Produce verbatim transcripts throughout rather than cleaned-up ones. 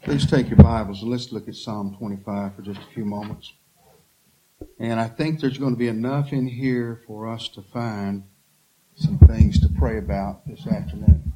Please take your Bibles and let's look at Psalm twenty-five for just a few moments. And I think there's going to be enough in here for us to find some things to pray about this afternoon.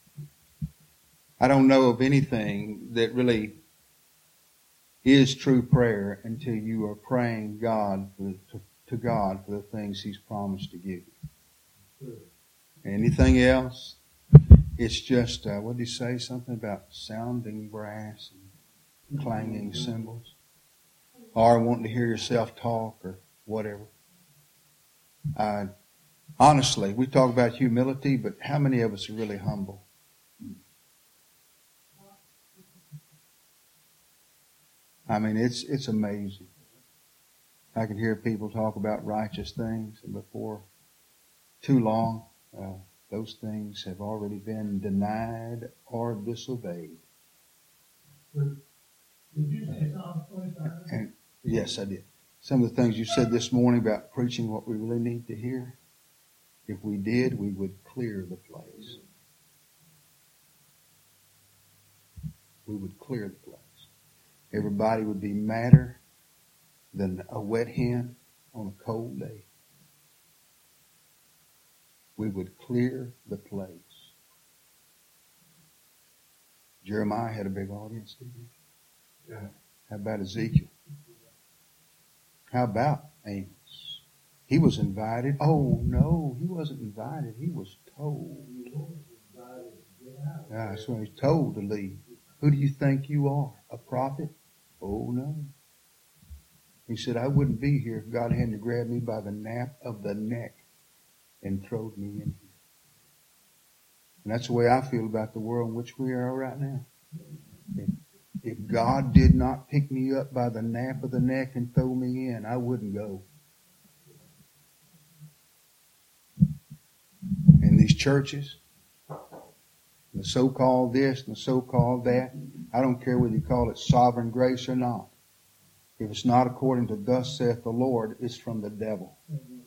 I don't know of anything that really is true prayer until you are praying God for, to, to God for the things He's promised to give you. Anything else? It's just, uh, what did He say? Something about sounding brass and clanging cymbals. Or wanting to hear yourself talk or whatever. Uh, honestly, we talk about humility, but how many of us are really humble? I mean, it's it's amazing. I can hear people talk about righteous things, and before too long, uh, those things have already been denied or disobeyed. Did you say Psalm twenty-five? And yes, I did. Some of the things you said this morning about preaching what we really need to hear, if we did, we would clear the place. We would clear the place. Everybody would be madder than a wet hen on a cold day. We would clear the place. Jeremiah had a big audience, didn't he? Yeah. How about Ezekiel? How about Amos? He was invited. Oh, no, he wasn't invited. He was told. Yeah, that's when he was told to leave. Who do you think you are? A prophet? Oh, no. He said, I wouldn't be here if God hadn't grabbed me by the nape of the neck and thrown me in here. And that's the way I feel about the world in which we are right now. If, if God did not pick me up by the nape of the neck and throw me in, I wouldn't go. In these churches, the so-called this and the so-called that, I don't care whether you call it sovereign grace or not. If it's not according to thus saith the Lord, it's from the devil.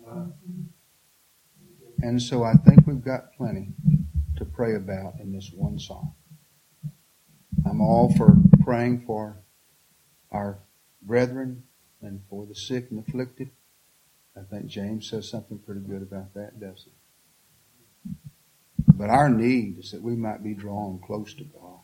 And so I think we've got plenty to pray about in this one psalm. I'm all for praying for our brethren and for the sick and afflicted. I think James says something pretty good about that, doesn't he? But our need is that we might be drawn close to God.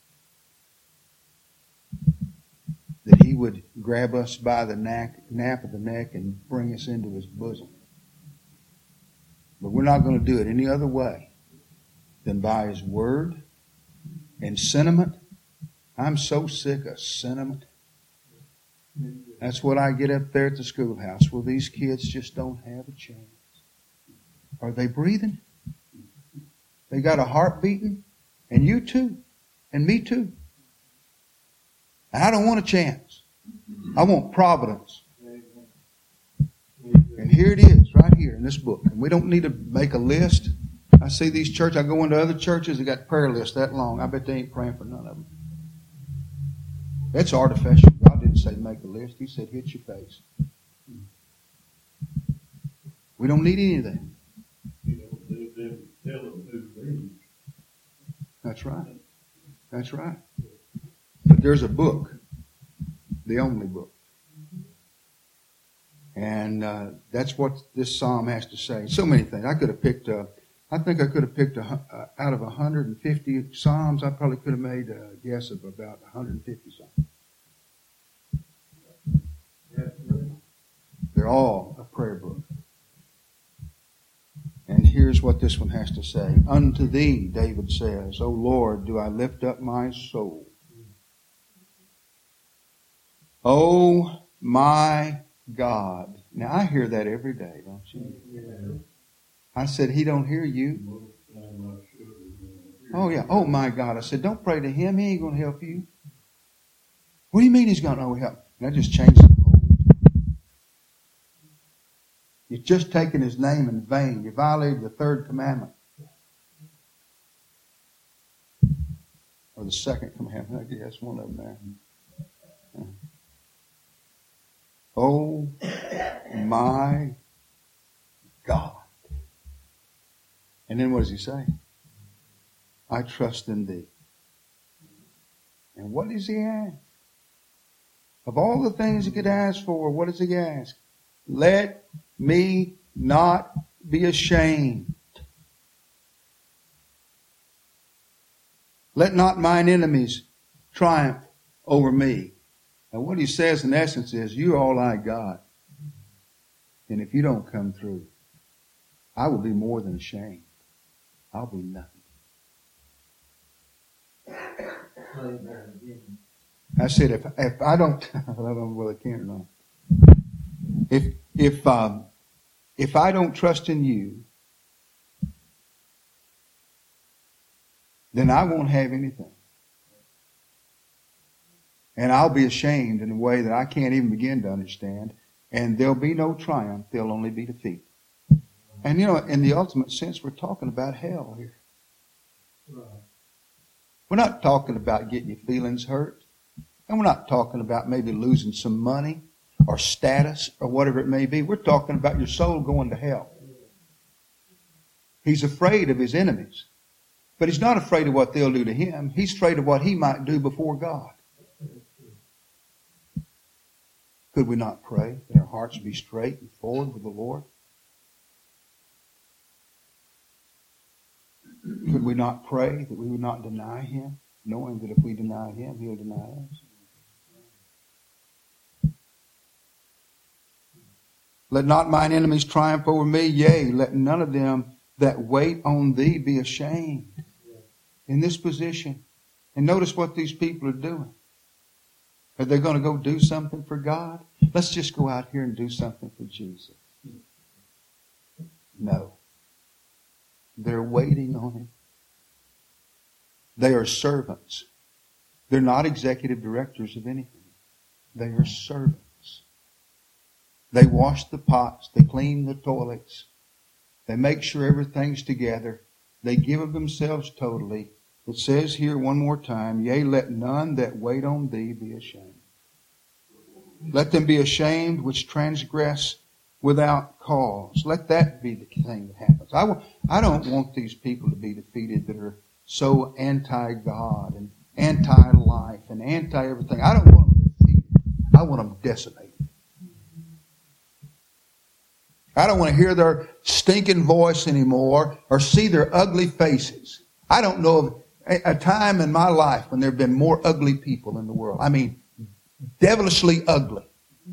That He would grab us by the nape of the neck and bring us into His bosom. But we're not going to do it any other way than by His Word and sentiment. I'm so sick of sentiment. That's what I get up there at the schoolhouse. Well, these kids just don't have a chance. Are they breathing? They got a heart beating? And you too. And me too. I don't want a chance. I want providence. And here it is, right here in this book. And we don't need to make a list. I see these churches. I go into other churches that got prayer lists that long. I bet they ain't praying for none of them. That's artificial. God didn't say make a list. He said hit your face. We don't need any of that. That's right. That's right. But there's a book, the only book. And uh, that's what this psalm has to say. So many things. I could have picked, uh, I think I could have picked, a, uh, out of one hundred fifty psalms, I probably could have made a guess of about one hundred fifty psalms. They're all a prayer book. And here's what this one has to say. Unto Thee, David says, O Lord, do I lift up my soul. O my God. Now, I hear that every day, don't you? I said, He don't hear you. Oh, yeah. Oh, my God. I said, don't pray to Him. He ain't going to help you. What do you mean He's going to help? And I just changed it. You're just taking His name in vain. You violated the third commandment. Or the second commandment. I guess one of them there. Yeah. Oh, my God. And then what does he say? I trust in Thee. And what does he ask? Of all the things he could ask for, what does he ask? Let me not be ashamed. Let not mine enemies triumph over me. And what he says in essence is, you're all I got. And if you don't come through, I will be more than ashamed. I'll be nothing. I said, if if I don't, I don't know whether I can or not. If if um, if I don't trust in you, then I won't have anything. And I'll be ashamed in a way that I can't even begin to understand. And there'll be no triumph. There'll only be defeat. And, you know, in the ultimate sense, we're talking about hell here. We're not talking about getting your feelings hurt. And we're not talking about maybe losing some money or status or whatever it may be. We're talking about your soul going to hell. He's afraid of his enemies. But he's not afraid of what they'll do to him. He's afraid of what he might do before God. Could we not pray that our hearts be straight and forward with the Lord? Could we not pray that we would not deny him, knowing that if we deny him, he'll deny us? Let not mine enemies triumph over me, yea, let none of them that wait on thee be ashamed. In this position. And notice what these people are doing. Are they going to go do something for God? Let's just go out here and do something for Jesus. No. They're waiting on him. They are servants. They're not executive directors of anything. They are servants. They wash the pots. They clean the toilets. They make sure everything's together. They give of themselves totally. It says here one more time, yea, let none that wait on thee be ashamed. Let them be ashamed which transgress without cause. Let that be the thing that happens. I, w- I don't want these people to be defeated that are so anti-God and anti-life and anti-everything. I don't want them defeated. I want them decimated. I don't want to hear their stinking voice anymore or see their ugly faces. I don't know of a, a time in my life when there have been more ugly people in the world. I mean, devilishly ugly.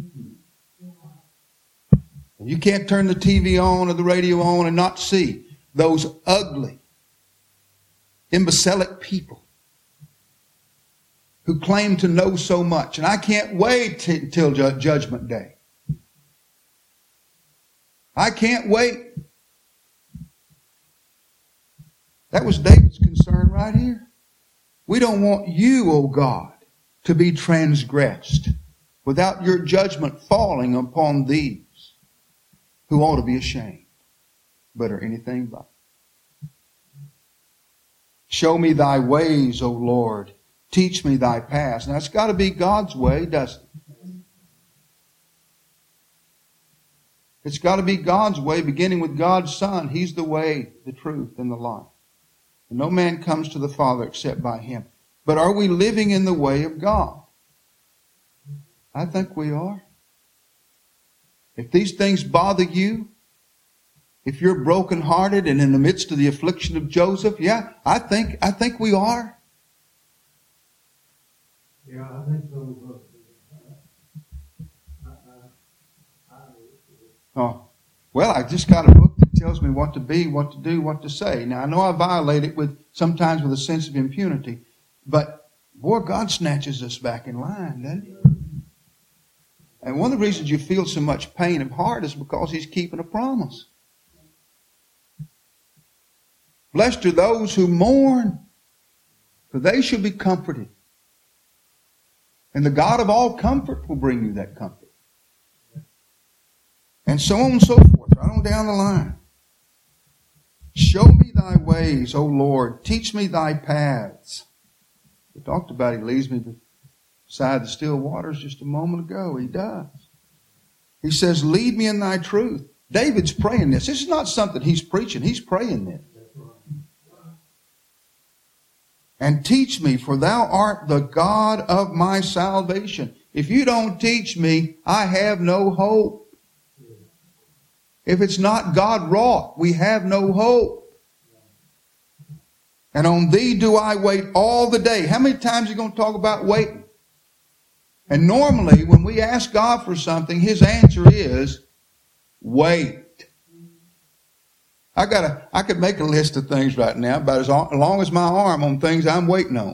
You can't turn the T V on or the radio on and not see those ugly, imbecilic people who claim to know so much. And I can't wait t- till ju- Judgment Day. I can't wait. That was David's concern right here. We don't want you, O God, to be transgressed without your judgment falling upon these who ought to be ashamed, but are anything but. Show me thy ways, O Lord. Teach me thy paths. Now, it's got to be God's way, doesn't it? It's got to be God's way, beginning with God's Son. He's the way, the truth, and the life. And no man comes to the Father except by him. But are we living in the way of God? I think we are. If these things bother you, if you're brokenhearted and in the midst of the affliction of Joseph, yeah, I think I think we are. Yeah, I think so. Oh, well, I just got a book that tells me what to be, what to do, what to say. Now, I know I violate it with sometimes with a sense of impunity, but boy, God snatches us back in line, doesn't he? And one of the reasons you feel so much pain of heart is because he's keeping a promise. Blessed are those who mourn, for they shall be comforted. And the God of all comfort will bring you that comfort. And so on and so forth, right on down the line. Show me thy ways, O Lord. Teach me thy paths. We talked about he leads me beside the still waters just a moment ago. He does. He says, lead me in thy truth. David's praying this. This is not something he's preaching. He's praying this. and teach me, for thou art the God of my salvation. If you don't teach me, I have no hope. If it's not God wrought, we have no hope. And on thee do I wait all the day. How many times are you going to talk about waiting? And normally, when we ask God for something, His answer is, wait. I got a, I could make a list of things right now, about as long as my arm, on things I'm waiting on.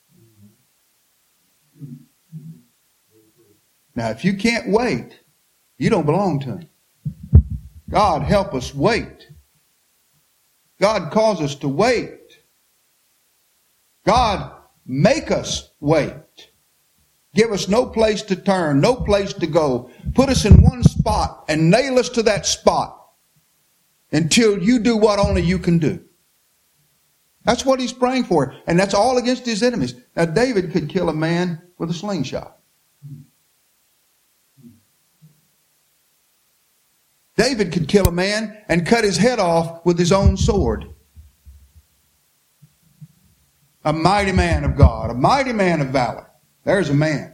Now, if you can't wait, you don't belong to Him. God, help us wait. God calls us to wait. God, make us wait. Give us no place to turn, no place to go. Put us in one spot and nail us to that spot until you do what only you can do. That's what he's praying for. And that's all against his enemies. Now, David could kill a man with a slingshot. David could kill a man and cut his head off with his own sword. A mighty man of God, a mighty man of valor. There's a man.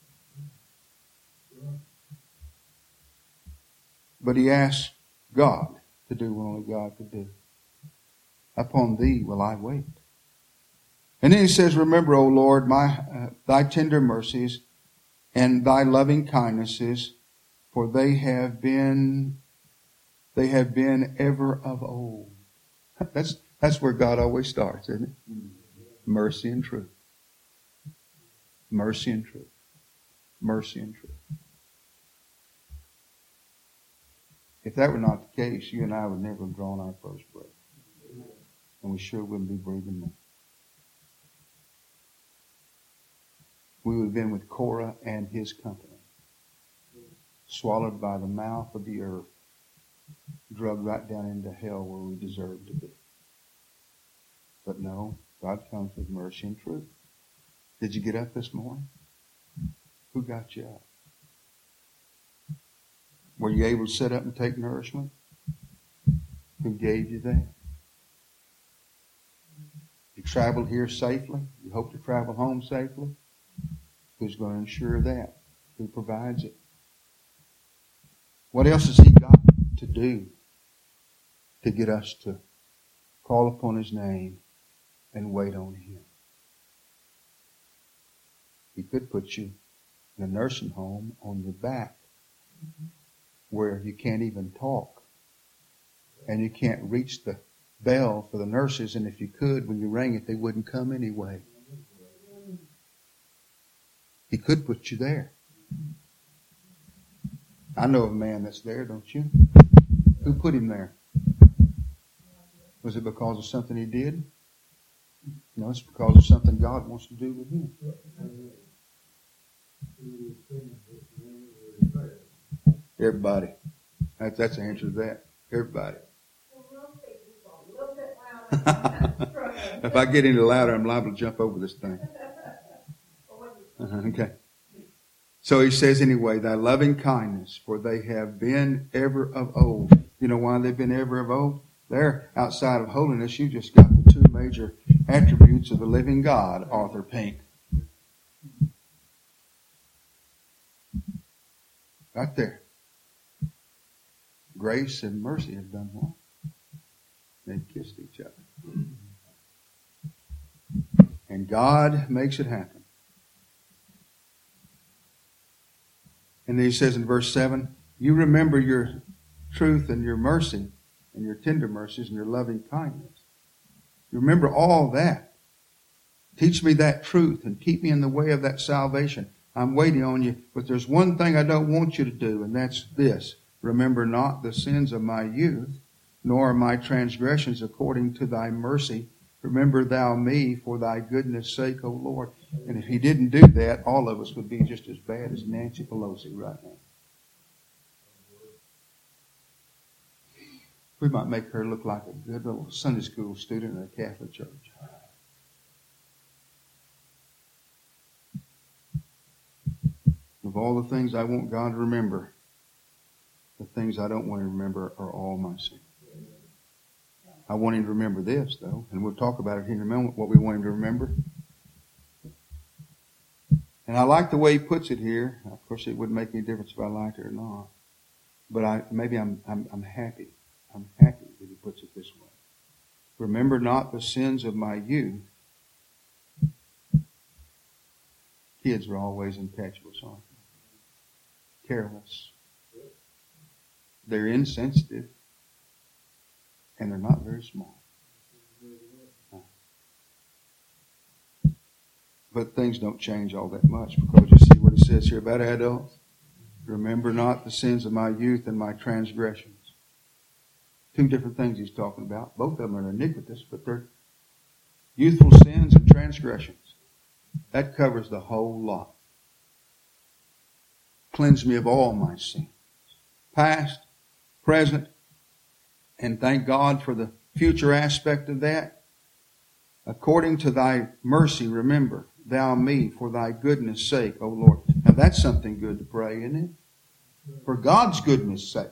But he asked God to do what only God could do. Upon thee will I wait. And then he says, remember, O Lord, my uh, thy tender mercies and thy loving kindnesses, for they have been they have been ever of old. That's that's where God always starts, isn't it? Mercy and truth. Mercy and truth. Mercy and truth. If that were not the case, you and I would never have drawn our first breath. And we sure wouldn't be breathing now. We would have been with Korah and his company. Swallowed by the mouth of the earth. Drugged right down into hell where we deserve to be. But no, God comes with mercy and truth. Did you get up this morning? Who got you up? Were you able to sit up and take nourishment? Who gave you that? You traveled here safely? You hope to travel home safely? Who's going to ensure that? Who provides it? What else has He got to do to get us to call upon His name and wait on Him? He could put you in a nursing home on your back where you can't even talk and you can't reach the bell for the nurses, and if you could, when you rang it, they wouldn't come anyway. He could put you there. I know of a man that's there, don't you? Who put him there? Was it because of something he did? No, it's because of something God wants to do with him. Everybody. That's, that's the answer to that. Everybody. If I get any louder, I'm liable to jump over this thing. Uh-huh, okay. So he says anyway, thy loving kindness, for they have been ever of old. You know why they've been ever of old? There, outside of holiness, you just got the two major attributes of the living God, Arthur Pink. Right there. Grace and mercy have done what? They've kissed each other. And God makes it happen. And then he says in verse seven, you remember your truth and your mercy and your tender mercies and your loving kindness. You remember all that. Teach me that truth and keep me in the way of that salvation. I'm waiting on you, but there's one thing I don't want you to do, and that's this. Remember not the sins of my youth, nor my transgressions according to thy mercy. Remember thou me for thy goodness' sake, O Lord. And if he didn't do that, all of us would be just as bad as Nancy Pelosi right now. We might make her look like a good little Sunday school student in a Catholic church. Of all the things I want God to remember, the things I don't want to remember are all my sins. I want him to remember this, though, and we'll talk about it here in a moment, what we want him to remember. And I like the way he puts it here. Of course, it wouldn't make any difference if I liked it or not. But I, maybe I'm, I'm, I'm happy. I'm happy that he puts it this way. Remember not the sins of my youth. Kids are always impetuous, aren't they? Careless. They're insensitive. And they're not very smart. But things don't change all that much, because you see what it says here about adults. Remember not the sins of my youth and my transgressions. Two different things he's talking about. Both of them are iniquitous, but they're youthful sins and transgressions. That covers the whole lot. Cleanse me of all my sins. Past, present, and thank God for the future aspect of that. According to thy mercy, remember thou me for thy goodness' sake, O Lord. Now that's something good to pray, isn't it? For God's goodness' sake.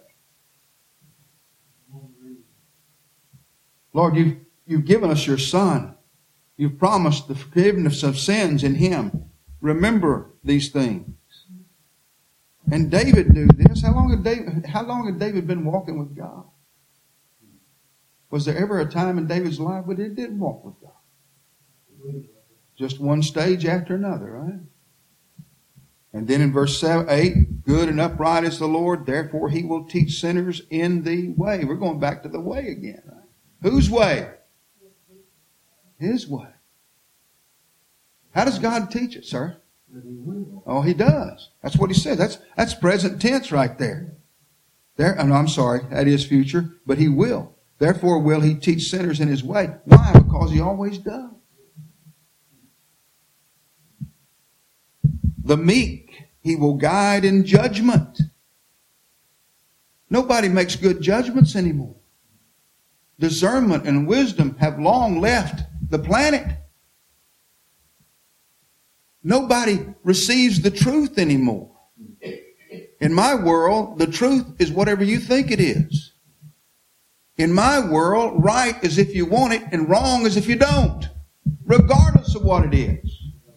Lord, you've, you've given us your Son. You've promised the forgiveness of sins in Him. Remember these things. And David knew this. How long had David, how long had David been walking with God? Was there ever a time in David's life when he didn't walk with God? Just one stage after another, right? And then in verse seven, eight, good and upright is the Lord, therefore He will teach sinners in the way. We're going back to the way again, right? Whose way? His way. How does God teach it, sir? Oh, He does. That's what He said. That's that's present tense right there. There. Oh, no, I'm sorry. That is future. But He will. Therefore will He teach sinners in His way. Why? Because He always does. The meek He will guide in judgment. Nobody makes good judgments anymore. Discernment and wisdom have long left the planet. Nobody receives the truth anymore. In my world, the truth is whatever you think it is. In my world, right is if you want it and wrong is if you don't, regardless of what it is.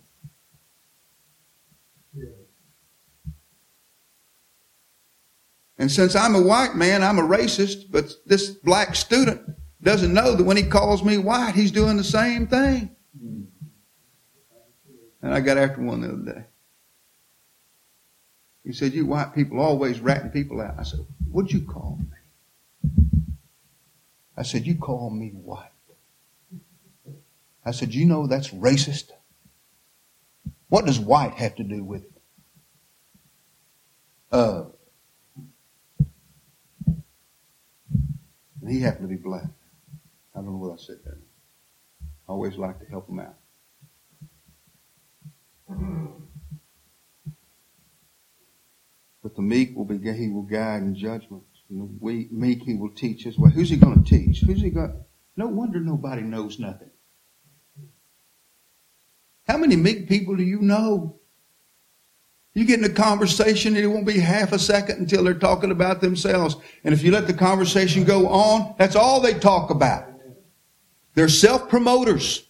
And since I'm a white man, I'm a racist, but this black student doesn't know that when he calls me white, he's doing the same thing. And I got after one the other day. He said, you white people always ratting people out. I said, what'd you call me? I said, you call me white. I said, you know that's racist? What does white have to do with it? Uh, and he happened to be black. I don't know what I said there. I always like to help him out. But the meek will be, he will guide in judgment. And the weak, meek he will teach his way. Who's he going to teach? Who's he going? No wonder nobody knows nothing. How many meek people do you know? You get in a conversation and it won't be half a second until they're talking about themselves. And if you let the conversation go on, that's all they talk about. They're self-promoters.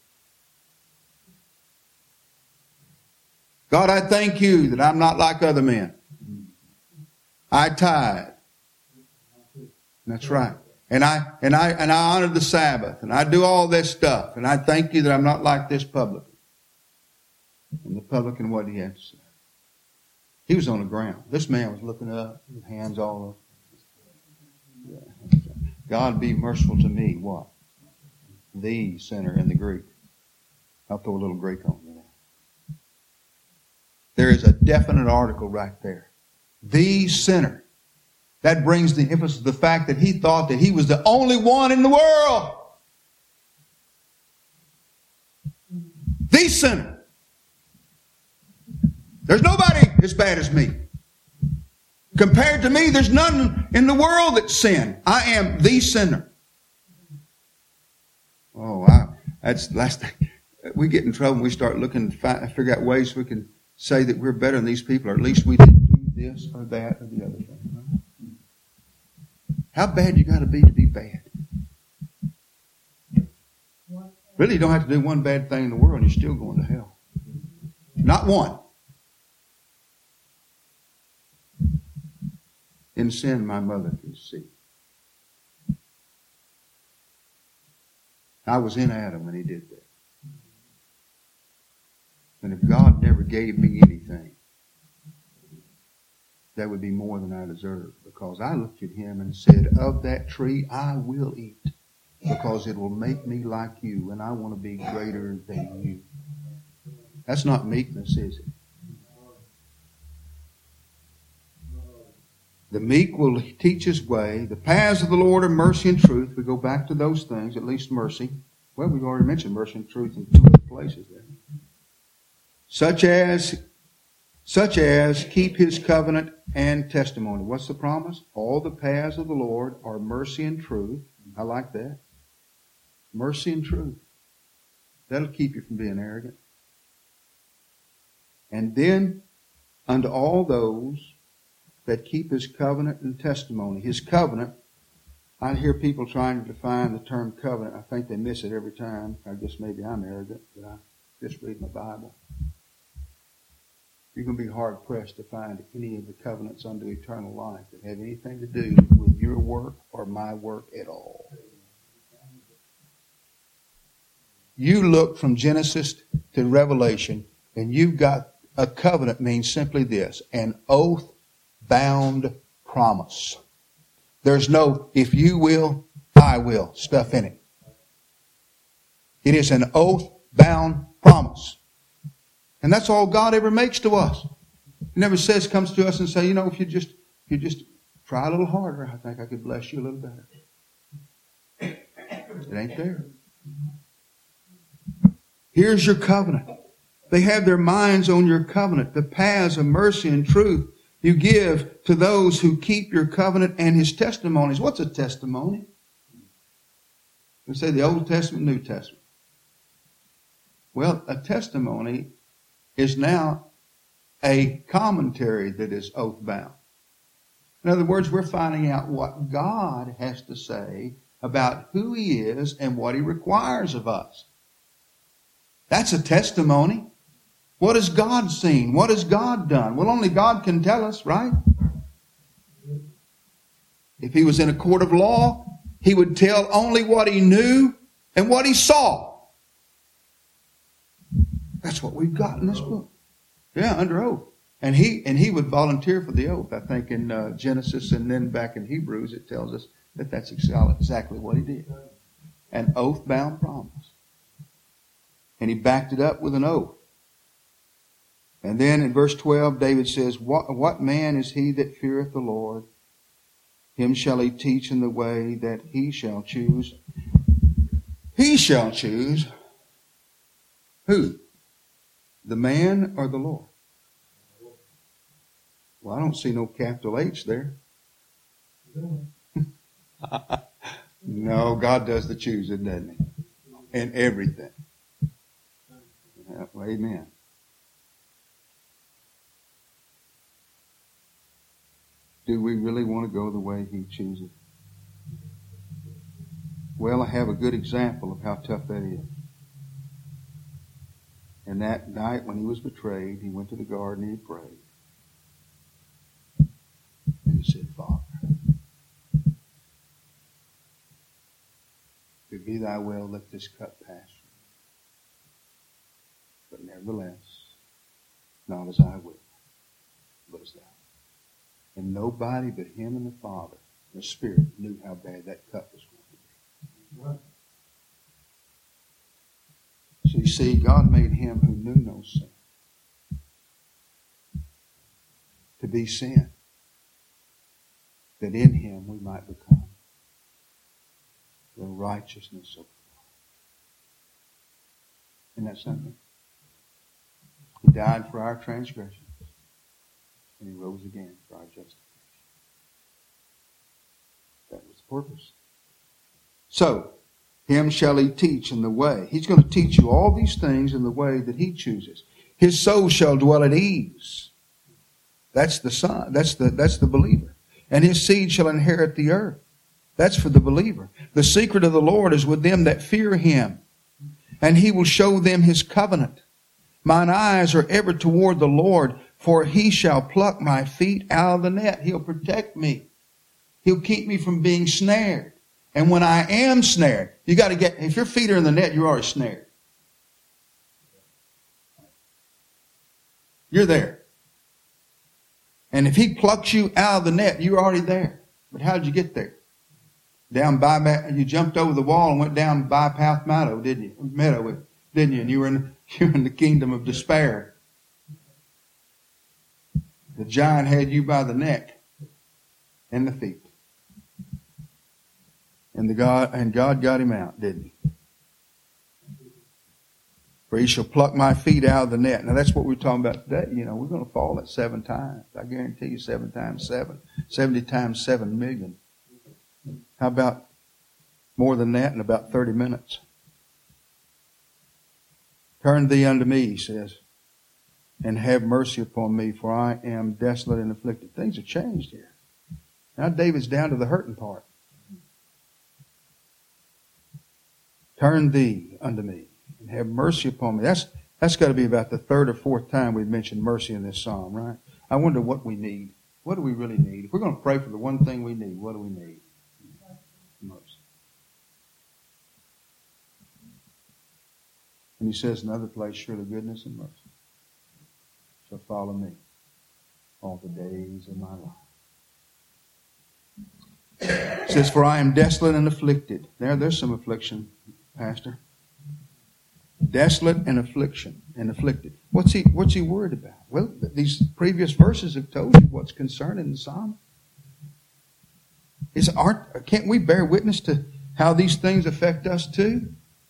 God, I thank you that I'm not like other men. I tithe. That's right. And I and I and I honor the Sabbath. And I do all this stuff. And I thank you that I'm not like this publican. And the publican, what did he have to say? He was on the ground. This man was looking up, with hands all up. Yeah. God be merciful to me. What? The sinner in the Greek. I'll throw a little Greek on you now. There is a definite article right there. The sinner. That brings the emphasis to the fact that he thought that he was the only one in the world. The sinner. There's nobody as bad as me. Compared to me, there's none in the world that's sin. I am the sinner. Oh, I, that's the last thing. We get in trouble when we start looking to find, figure out ways we can say that we're better than these people, or at least we didn't do this or that or the other thing. Right? How bad you got to be to be bad? Really, you don't have to do one bad thing in the world and you're still going to hell. Not one. In sin, my mother conceived. I was in Adam when he did that. And if God never gave me anything, that would be more than I deserve. Because I looked at him and said, of that tree I will eat. Because it will make me like you, and I want to be greater than you. That's not meekness, is it? The meek will teach his way. The paths of the Lord are mercy and truth. We go back to those things, at least mercy. Well, we've already mentioned mercy and truth in two other places there. Such as, such as keep his covenant and testimony. What's the promise? All the paths of the Lord are mercy and truth. I like that. Mercy and truth. That'll keep you from being arrogant. And then, unto all those that keep his covenant and testimony. His covenant, I hear people trying to define the term covenant. I think they miss it every time. I guess maybe I'm arrogant, but I just read my Bible. You're going to be hard-pressed to find any of the covenants unto eternal life that have anything to do with your work or my work at all. You look from Genesis to Revelation, and you've got a covenant means simply this, an oath-bound promise. There's no, if you will, I will stuff in it. It is an oath-bound promise. And that's all God ever makes to us. He never says, comes to us and say, you know, if you just, if you just try a little harder, I think I could bless you a little better. It ain't there. Here's your covenant. They have their minds on your covenant, the paths of mercy and truth you give to those who keep your covenant and his testimonies. What's a testimony? We say the Old Testament, New Testament. Well, a testimony is now a commentary that is oath-bound. In other words, we're finding out what God has to say about who he is and what he requires of us. That's a testimony. What has God seen? What has God done? Well, only God can tell us, right? If he was in a court of law, he would tell only what he knew and what he saw. That's what we've got in this book. Yeah, under oath. And he and he would volunteer for the oath. I think in uh, Genesis and then back in Hebrews it tells us that that's exactly what he did. An oath-bound promise. And he backed it up with an oath. And then in verse twelve, David says, What, what man is he that feareth the Lord? Him shall he teach in the way that he shall choose. He shall choose. Who? The man or the Lord? Well, I don't see no capital H there. No, God does the choosing, doesn't he? In everything. Yeah, well, amen. Do we really want to go the way he chooses? Well, I have a good example of how tough that is. And that night when he was betrayed, he went to the garden and he prayed. And he said, Father, if it be thy will, let this cup pass from me. But nevertheless, not as I will, but as thou. And nobody but him and the Father, the Spirit, knew how bad that cup was going to be. So you see, God made him who knew no sin to be sin, that in him we might become the righteousness of God. Isn't that something? He died for our transgressions, and he rose again for our justification. That was the purpose. So, him shall he teach in the way. He's going to teach you all these things in the way that he chooses. His soul shall dwell at ease. That's the son. That's the, that's the believer. And his seed shall inherit the earth. That's for the believer. The secret of the Lord is with them that fear him. And he will show them his covenant. Mine eyes are ever toward the Lord, For he shall pluck my feet out of the net. He'll protect me. He'll keep me from being snared. And when I am snared, you got to get, if your feet are in the net, you're already snared. You're there. And if he plucks you out of the net, you're already there. But how did you get there? Down by, you jumped over the wall and went down Bypath Meadow, didn't you? Meadow, didn't you? And you were in, you were in the kingdom of despair. The giant had you by the neck and the feet. And the God and God got him out, didn't he? For he shall pluck my feet out of the net. Now that's what we're talking about today. You know, we're going to fall at seven times. I guarantee you seven times seven. Seventy times seven million. How about more than that in about thirty minutes? Turn thee unto me, he says, and have mercy upon me, for I am desolate and afflicted. Things have changed here. Now David's down to the hurting part. Turn thee unto me and have mercy upon me. That's that's got to be about the third or fourth time we've mentioned mercy in this psalm, right? I wonder what we need. What do we really need? If we're going to pray for the one thing we need, what do we need? Mercy. And he says in another place, surely goodness and mercy shall follow me all the days of my life. It says, for I am desolate and afflicted. There, there's some affliction, Pastor. Desolate and affliction and afflicted. What's he, what's he worried about? Well, these previous verses have told you what's concerning the psalm. Is, aren't, can't we bear witness to how these things affect us too?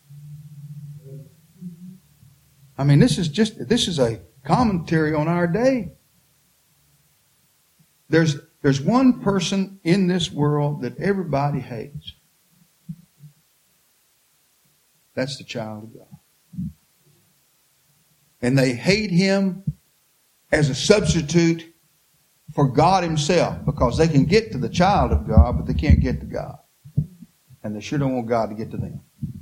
I mean, this is just, this is a commentary on our day. There's, there's one person in this world that everybody hates. That's the child of God. And they hate him as a substitute for God himself, because they can get to the child of God, but they can't get to God. And they sure don't want God to get to them.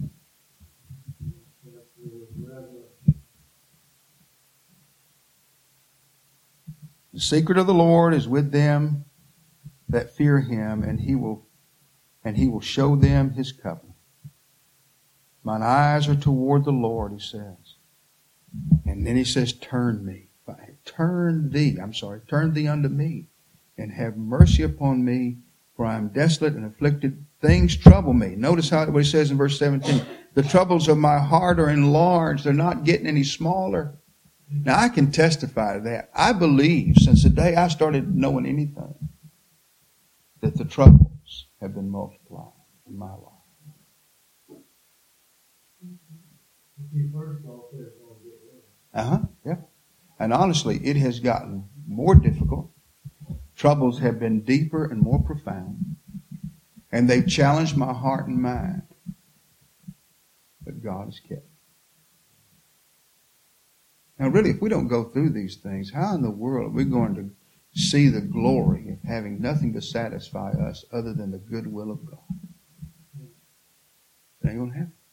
The secret of the Lord is with them that fear him, and he will and he will show them his covenant. Mine eyes are toward the Lord, he says. And then he says, turn me. Turn thee, I'm sorry, turn thee unto me, and have mercy upon me, for I am desolate and afflicted. Things trouble me. Notice how what he says in verse seventeen. The troubles of my heart are enlarged. They're not getting any smaller. Now I can testify to that. I believe since the day I started knowing anything that the troubles have been multiplied in my life. Uh-huh, yeah. And honestly, it has gotten more difficult. Troubles have been deeper and more profound. And they've challenged my heart and mind. But God has kept me. Now really, if we don't go through these things, how in the world are we going to see the glory of having nothing to satisfy us other than the goodwill of God? It ain't going to happen.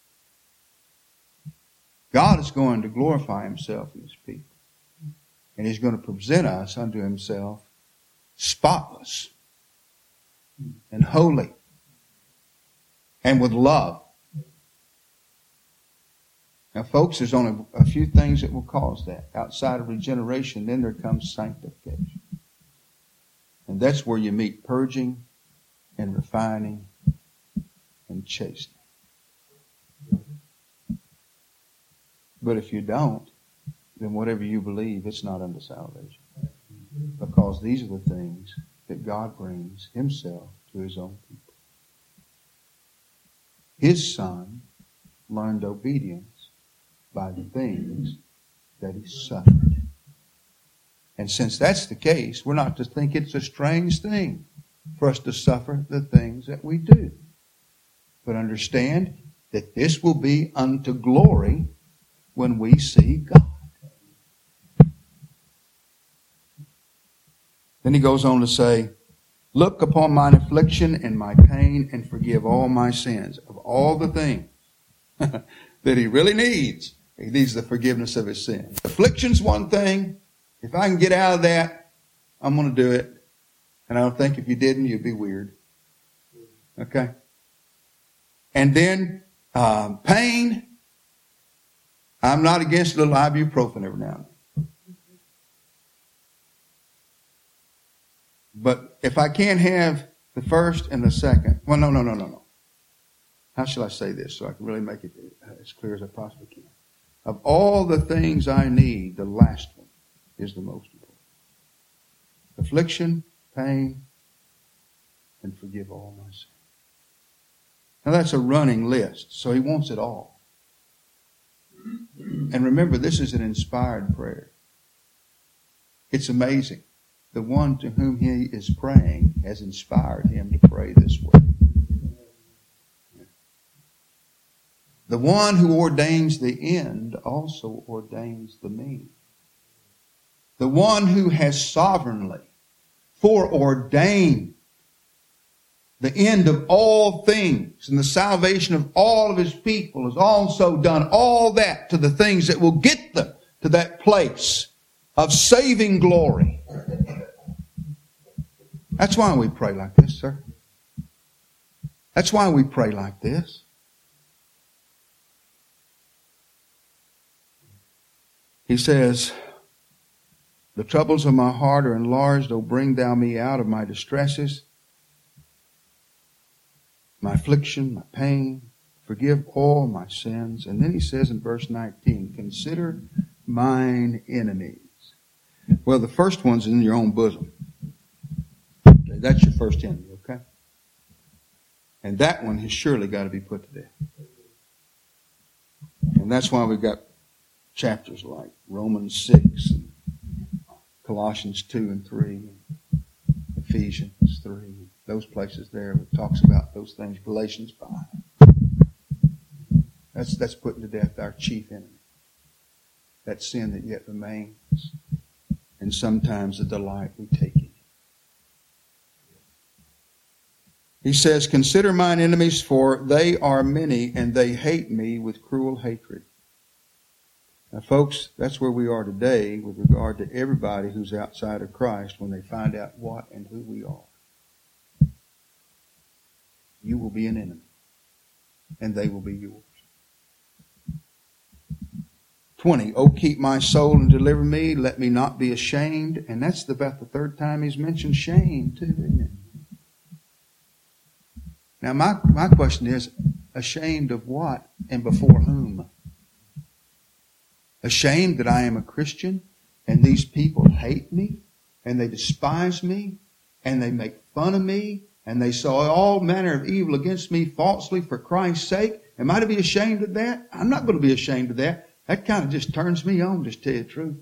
God is going to glorify himself in his people. And he's going to present us unto himself spotless and holy and with love. Now, folks, there's only a few things that will cause that. Outside of regeneration, then there comes sanctification. And that's where you meet purging and refining and chastening. But if you don't, then whatever you believe, it's not unto salvation. Because these are the things that God brings himself to his own people. His Son learned obedience by the things that he suffered. And since that's the case, we're not to think it's a strange thing for us to suffer the things that we do. But understand that this will be unto glory when we see God. Then he goes on to say, look upon mine affliction and my pain and forgive all my sins. Of all the things that he really needs, he needs the forgiveness of his sins. Affliction's one thing, If I can get out of that, I'm going to do it. And I don't think if you didn't, you'd be weird. Okay? And then um, pain. I'm not against a little ibuprofen every now and then. But if I can't have the first and the second, well, no, no, no, no, no. How shall I say this so I can really make it as clear as I possibly can? Of all the things I need, the last one is the most important. Affliction, pain, and forgive all my sins. Now that's a running list, so he wants it all. And remember, this is an inspired prayer. It's amazing. The one to whom he is praying has inspired him to pray this way. The one who ordains the end also ordains the means. The one who has sovereignly foreordained the end of all things and the salvation of all of his people has also done all that to the things that will get them to that place of saving glory. That's why we pray like this, sir. That's why we pray like this. He says, the troubles of my heart are enlarged, O bring thou me out of my distresses, my affliction, my pain, forgive all my sins. And then he says in verse nineteen, consider mine enemies. Well, the first one's in your own bosom. Okay, that's your first enemy, okay? And that one has surely got to be put to death. And that's why we've got chapters like Romans six and Colossians two and three and Ephesians three. Those places there it talks about those things. Galatians five. That's, that's putting to death our chief enemy. That sin that yet remains. And sometimes the delight we take in it. He says, consider mine enemies, for they are many, and they hate me with cruel hatred. Now, folks, that's where we are today with regard to everybody who's outside of Christ when they find out what and who we are. You will be an enemy, and they will be yours. twenty, oh, keep my soul and deliver me, let me not be ashamed. And that's about the third time he's mentioned shame, too, isn't it? Now, my, my question is, ashamed of what and before whom? Ashamed that I am a Christian and these people hate me and they despise me and they make fun of me and they saw all manner of evil against me falsely for Christ's sake. Am I to be ashamed of that? I'm not going to be ashamed of that. That kind of just turns me on, just to tell you the truth.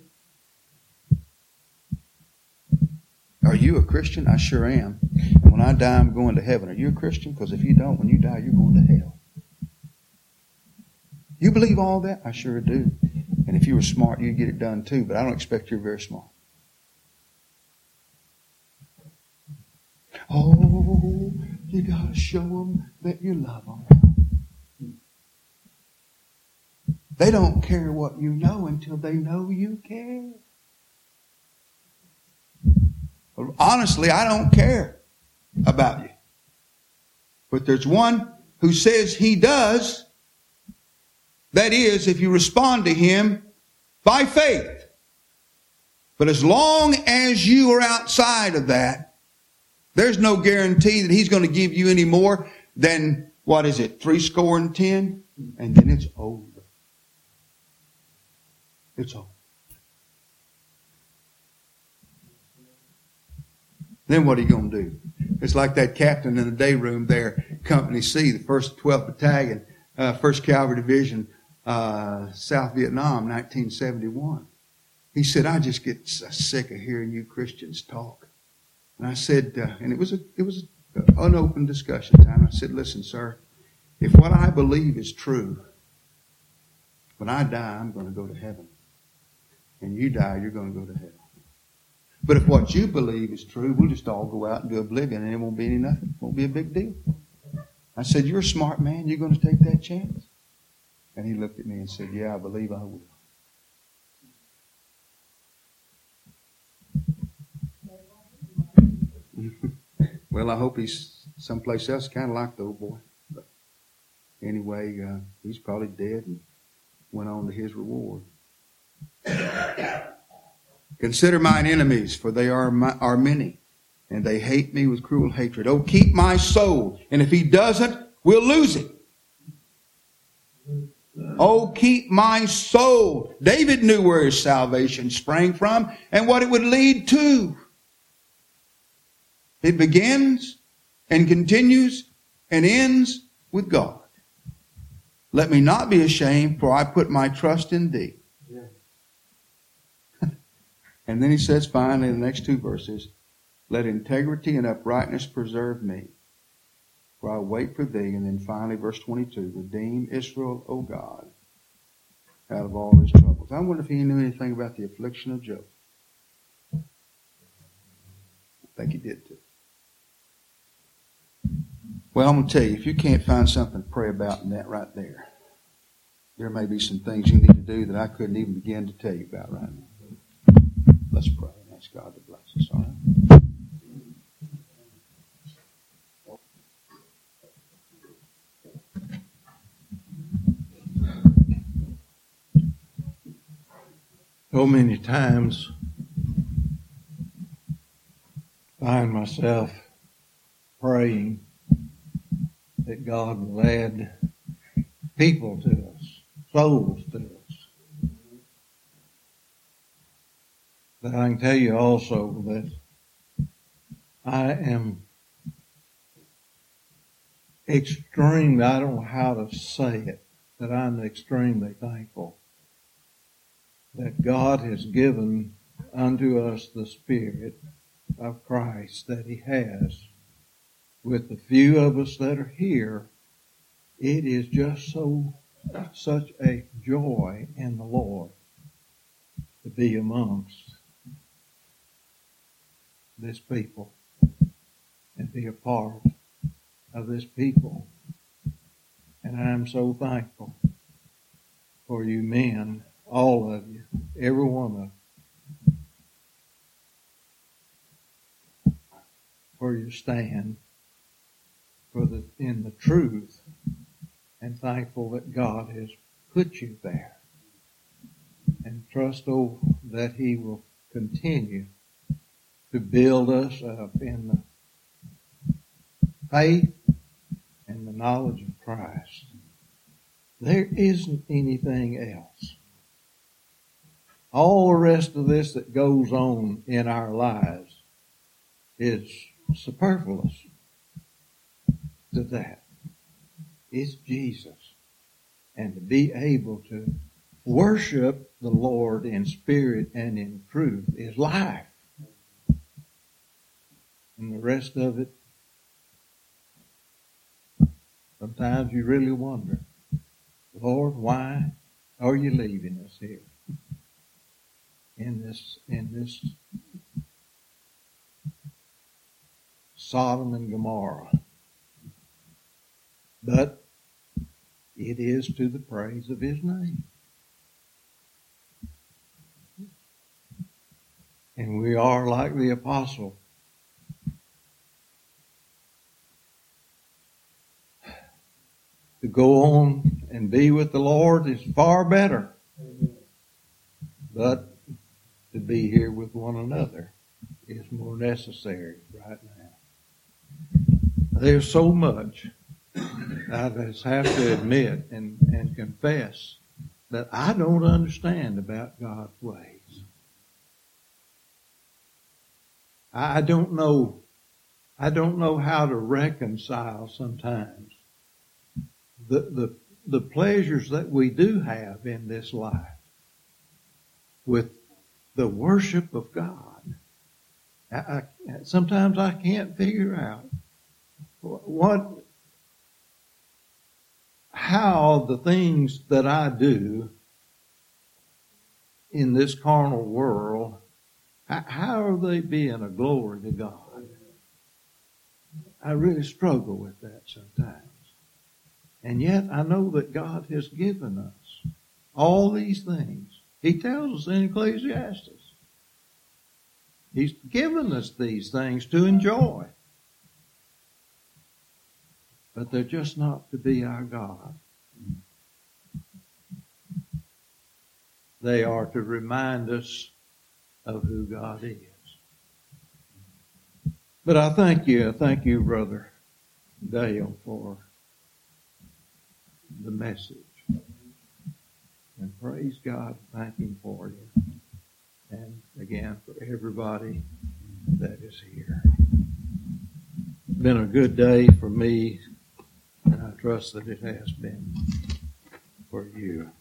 Are you a Christian? I sure am. And when I die, I'm going to heaven. Are you a Christian? Because if you don't, when you die, you're going to hell. You believe all that? I sure do. And if you were smart, you'd get it done too. But I don't expect you're very smart. Oh, you got to show them that you love them. They don't care what you know until they know you care. Honestly, I don't care about you. But there's one who says he does. That is, if you respond to him by faith. But as long as you are outside of that, there's no guarantee that he's going to give you any more than, what is it, three score and ten? And then it's over. It's over. Then what are you going to do? It's like that captain in the day room there, Company C, the first twelfth Battalion, uh, first Cavalry Division, uh, South Vietnam, nineteen seventy-one. He said, I just get sick of hearing you Christians talk. And I said, uh, and it was a, it was an unopened discussion time. I said, listen, sir, if what I believe is true, when I die, I'm going to go to heaven. And you die, you're going to go to hell. But if what you believe is true, we'll just all go out and do oblivion and it won't be any nothing. It won't be a big deal. I said, you're a smart man. You're going to take that chance? And he looked at me and said, yeah, I believe I will. Well, I hope he's someplace else kind of like the old boy. But anyway, uh, he's probably dead and went on to his reward. Consider mine enemies, for they are my, are many, and they hate me with cruel hatred. Oh, keep my soul, and if he doesn't, we'll lose it. Oh, keep my soul. David knew where his salvation sprang from and what it would lead to. It begins and continues and ends with God. Let me not be ashamed, for I put my trust in thee. Yeah. And then he says finally in the next two verses, let integrity and uprightness preserve me, for I wait for thee. And then finally, verse twenty-two, redeem Israel, O God, out of all his troubles. I wonder if he knew anything about the affliction of Job. I think he did too. Well, I'm going to tell you, if you can't find something to pray about in that right there, there may be some things you need to do that I couldn't even begin to tell you about right now. Let's pray and ask God to bless us, all right? So many times I find myself praying that God will add people to us, souls to us. But I can tell you also that I am extremely, I don't know how to say it, but I'm extremely thankful that God has given unto us the Spirit of Christ that He has. With the few of us that are here, it is just so, such a joy in the Lord to be amongst this people and be a part of this people. And I'm so thankful for you men, all of you, every one of you, for your stand for the in the truth, and thankful that God has put you there, and trust oh, that He will continue to build us up in the faith and the knowledge of Christ. There isn't anything else. All the rest of this that goes on in our lives is superfluous to that. It's Jesus. And to be able to worship the Lord in spirit and in truth is life. And the rest of it, sometimes you really wonder, Lord, why are you leaving us here in this in this Sodom and Gomorrah? But it is to the praise of His name. And we are like the apostle. To go on and be with the Lord is far better. But to be here with one another is more necessary right now. There's so much I just have to admit and, and confess that I don't understand about God's ways. I don't know, I don't know how to reconcile sometimes the, the, the pleasures that we do have in this life with the worship of God. I, I, sometimes I can't figure out what, how the things that I do in this carnal world, how are they being a glory to God? I really struggle with that sometimes. And yet I know that God has given us all these things. He tells us in Ecclesiastes He's given us these things to enjoy. But they're just not to be our God. They are to remind us of who God is. But I thank you, I thank you, Brother Dale, for the message. And praise God, thank Him for you. And again, for everybody that is here. It's been a good day for me, and I trust that it has been for you.